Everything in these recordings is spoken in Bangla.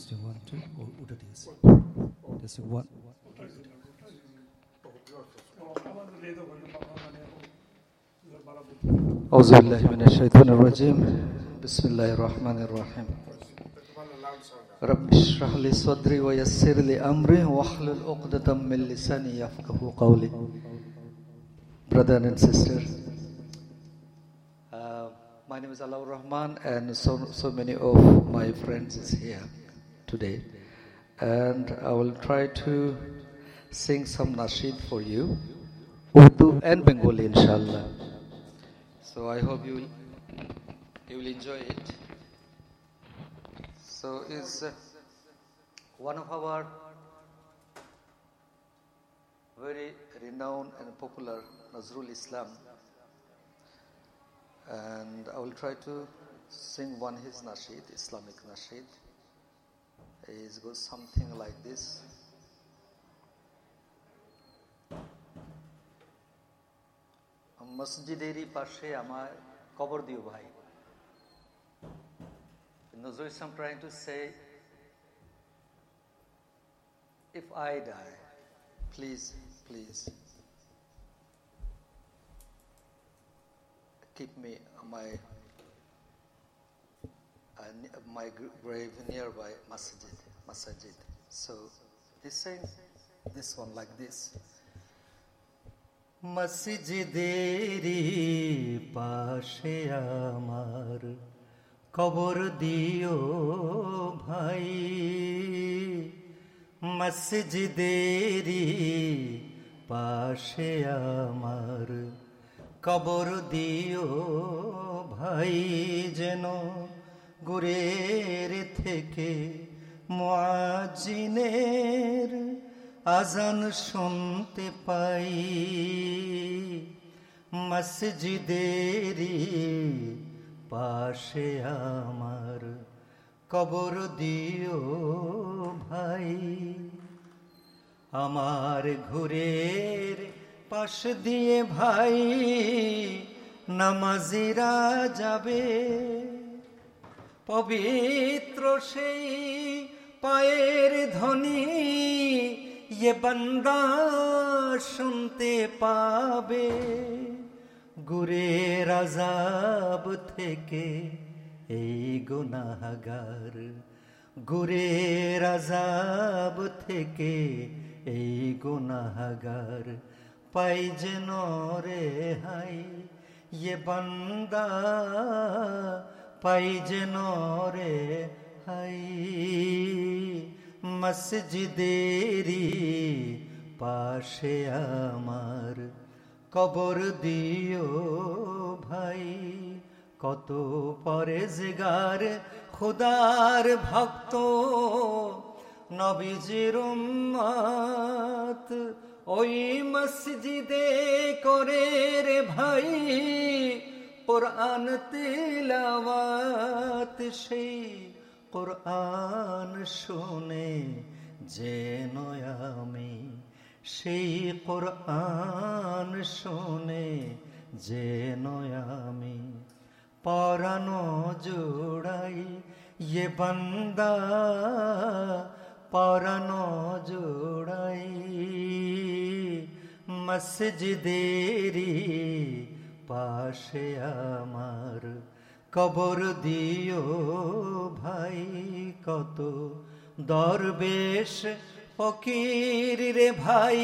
টেস্টিং 1 2 উঠে দিয়েছে টেস্টিং 1 আউযু বিল্লাহি মিনাশ শাইতানির রাজিম বিসমিল্লাহির রহমানির রহিম রাব্বি ইশরাহ লি সাদরি ওয়া ইয়াসসির লি আমরি ওয়াহলুল উকদাতাম মিন লিসানি ইয়াফকাহু কওলি. Brother and sister, my name is Alaur Rahman, and so many of my friends is here today, and I will try to sing some nasheed for you, Urdu and Bengali, inshallah. So I hope you will enjoy it. So it's one of our very renowned and popular Nazrul Islam, and I will try to sing one his nasheed, Islamic nasheed. It goes something like this. মসজিদেরই পাশে আমার কবর দিও ভাই. Nazrul Islam trying to say, if I die, please keep me my grave nearby masjid. So he's saying this one like this. মসজিদেরই পাশে আমার কবর দিও ভাই, মসজিদেরই পাশে আমার কবর দিও ভাই, যেন গুরের থেকে মুয়াজ্জিনের আজান শুনতে পাই, মসজিদেরই পাশে আমার কবর দিও ভাই। আমার ঘুরের পাশ দিয়ে ভাই নামাজিরা যাবে, পবিত্র সেই পায়ের ধ্বনি এ বান্দা শুনতে পাবে। গুরের আযাব থেকে এই গুনাহগার, গুরের আযাব থেকে এই গুনাহগার পাই যেন রেহাই, এ বান্দা পাই যেন রেহাই। মসজিদেরই পাশে আমার কবর দিও ভাই। কত পরেজগার খোদার ভক্ত নবীজির উম্মত ওই মসজিদে করে রে ভাই কোরআন তিলাওয়াত, সেই কোরআন শুনে যেন আমি, সেই কোরআন শুনে যেন আমি পরানো জোড়াই, এ বান্দা পরানো জোড়াই। মসজিদেরই পাশে আমার কবর দিও ভাই। কত দরবেশ ফকির রে ভাই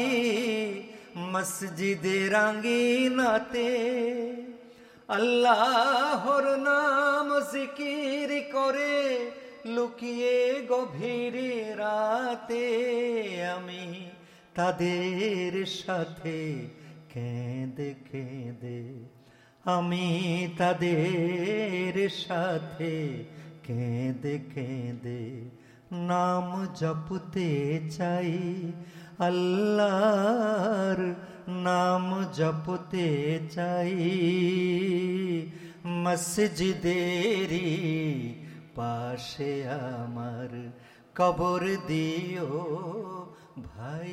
মসজিদের আঙ্গিনাতে আল্লাহর নাম জিকির করে লুকিয়ে গভীর রাতে। আমি তাদের সাথে কেঁদে কেঁদে, আমি তাদের সাথে কেঁদে কেঁদে নাম জপতে চাই, আল্লাহর নাম জপতে চাই। মসজিদেরই পাশে আমার কবর দিও ভাই,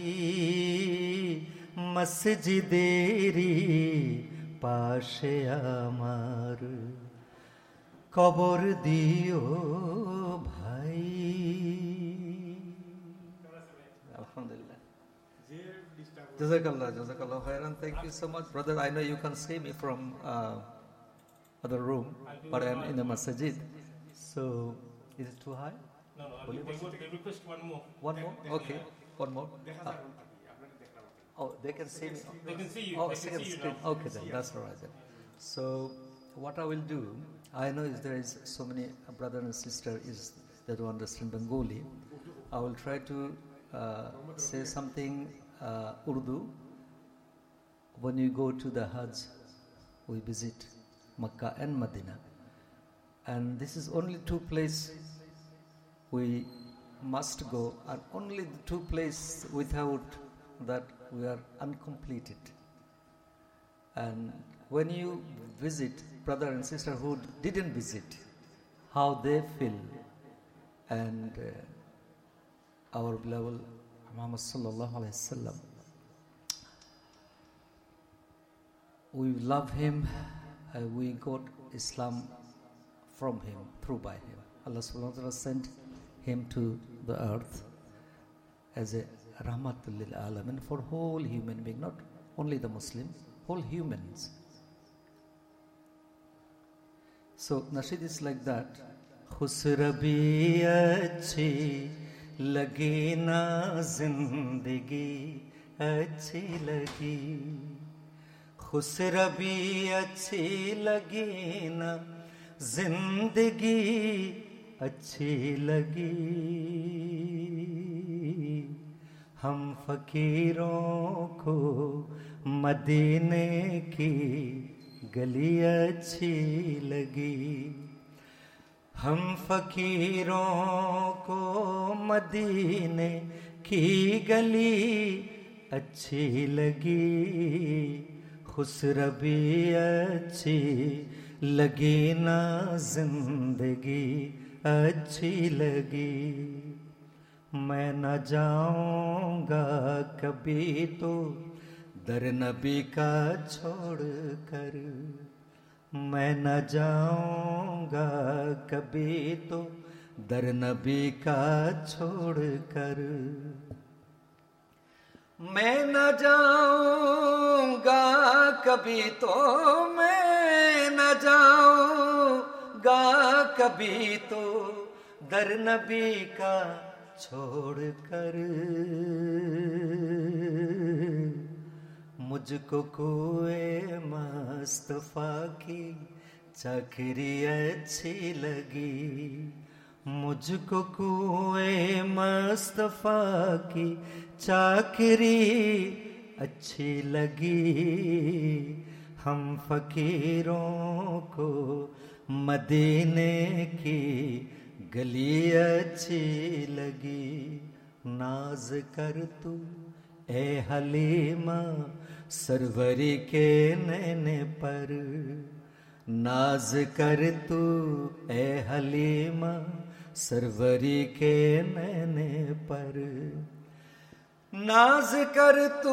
মসজিদেরই পাশে আমার কবর দিও ভাই। Jazakallah, Jazakallah khairan. Thank you so much, brother. I know you can see me from other room, but I'm in the masjid. So, is it too high? No, I think they request one more. One more? Okay, one more. Oh, they can see me. They can see you. Oh, They can second see you screen. now. Okay, then that's all right then. So, what I will do, I know there is so many brother and sister is that who understand Bengali. I will try to say something Urdu. When you go to the Hajj, we visit Makkah and Medina, and this is only two places we must go, and only the two places without that we are uncompleted. And when you visit brother and sister who didn't visit, how they feel, and our beloved Muhammad sallallahu alaihi wasallam, we love him, we got Islam from him, through by him. Allah subhanahu wa ta'ala sent him to the earth as a rahmatul lil alamin for whole human being, not only the Muslim, whole humans. So Nasheed is like that. Khusrabi achhi lagi na zindagi achhi lagi. Khusrabi achhi lagi na zindagi अच्छी लगी हम फकीरों को मदीने की गली अच्छी लगी हम फकीरों को मदीने की गली अच्छी लगी खुसरबी अच्छी लगी ना जिंदगी अच्छी लगी मैं न जाऊंगा कभी तो दर नबी का छोड़ कर मैं न जाऊंगा कभी तो दर नबी का छोड़ कर मैं न जाऊंगा कभी तो मैं न जाऊंगा कभी तो दर नबी का छोड़ कर मुझको कुए मुस्तफा की चाकरी अच्छी लगी मुझको कुए मुस्तफा की चाकरी अच्छी लगी हम फकीरों को मदीने की गली अच्छी लगी नाज कर तू ए हलीमा सरवरी के नैने पर नाज कर तू ए हलीमा सरवरी के नैने पर नाज कर तू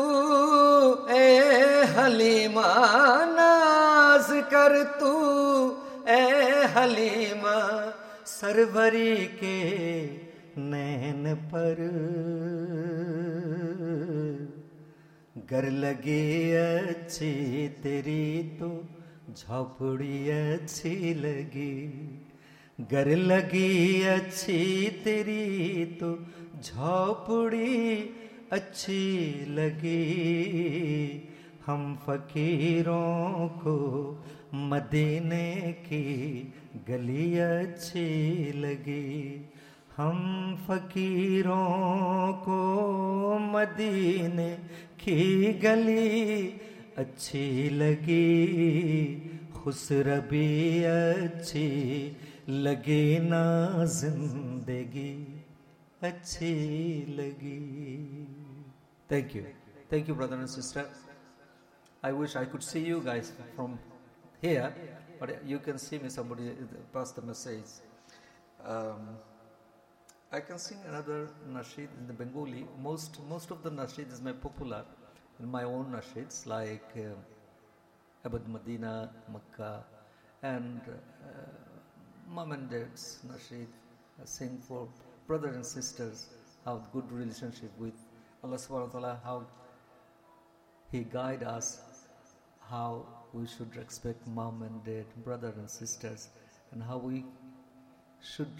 ए हलीमा नाज कर तू ए हलीमा सरवरी के नैन पर गर लगी अच्छी तेरी तो झोपड़ी अच्छी लगी गर लगी अच्छी तेरी तो झोपड़ी अच्छी लगी हम फकीरों को मदीने की गली अच्छी लगी हम फकीरों को मदीने की गली अच्छी लगी खुसरबी अच्छी लगी ना जिंदगी अच्छी लगी Thank you brother and sister. I wish I could see you guys from here, but you can see me, somebody passed the message. I can sing another nasheed in the Bengali. Most of the nasheed is my popular in my own nasheeds, like Abad Medina, Makkah, and mom and dad's nasheed. I sing for brothers and sisters, have good relationship with Allah subhanahu wa ta'ala, how he guide us how we should respect mom and dad, brother and sisters, and how we should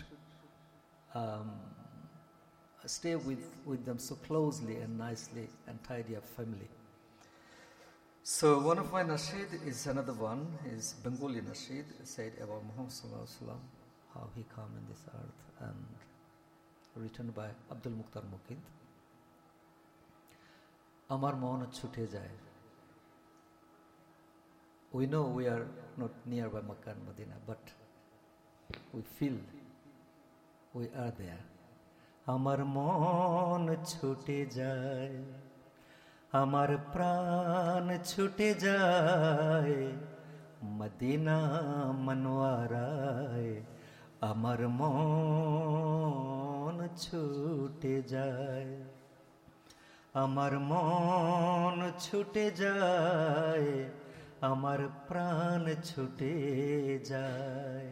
stay with them so closely and nicely and tidy up family. So one of my nasheed is another one, is Bengali nasheed, said about Muhammad Sallallahu Alaihi Wasallam, how he came in this earth, and written by Abdul Mukhtar Muqid. Amar mon chute jay. We know we are not nearby Makkah and Medina, but we feel we are there. Amar mon chute jay, amar pran chute jay, Medina manwaraay, amar mon chute jay, amar mon chute jay, amar pran chute jay.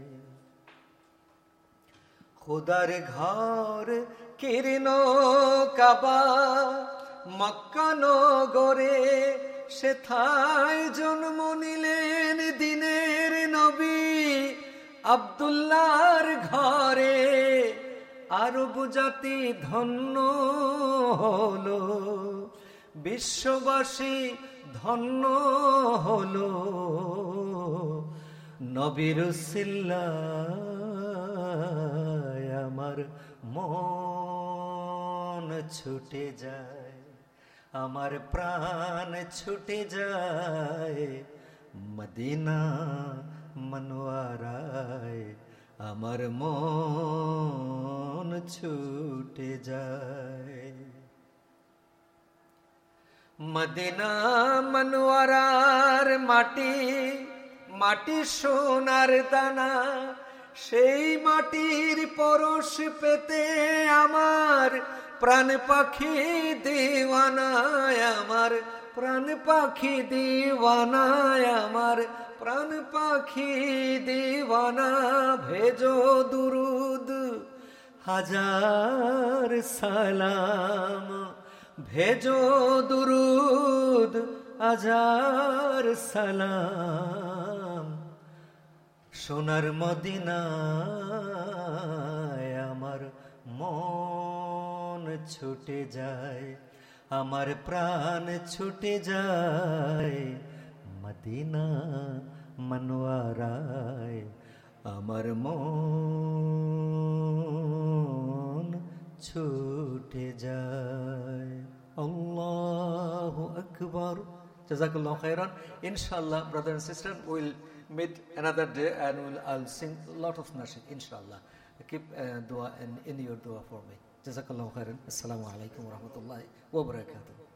খুদার ঘর কীর্ণ কাবা মক্কা নগরে, সেথায় জন্ম নিলেন দিনের নবী আব্দুল্লাহর ঘরে। আরব জাতি ধন্য হলো, বিশ্ববাসী ধন্য হলো, নবীর উসিলায় আমার মন ছুটে যায়, আমার প্রাণ ছুটে যায়, মদিনা মনোয়ারায় আমার মন ছুটে যায়। মদিনা মনোয়ারার মাটি, মাটি সোনার দানা, সেই মাটির পরশ পেতে আমার প্রাণ পাখি দিওয়ানায়, আমার প্রাণ পাখি দিওয়ানায়, আমার প্রাণ পাখি দিওয়ানা। ভেজো দুরুদ হাজার সালাম, ভেজো দুরুদ হাজার সালাম, সোনার মদিনায় আমার মন ছুটে যায়, আমার প্রাণ ছুটে যায়, মদিনা মনোয়ারায় আমার মন ছুটে যায়। Allahu Akbar. Jazakallah khairan. Inshallah, brother and sister, we'll meet another day and I'll sing a lot of nasheed, inshallah. Keep dua in your dua for me. Jazakallah khairan. Assalamu alaikum wa rahmatullahi wa barakatuh.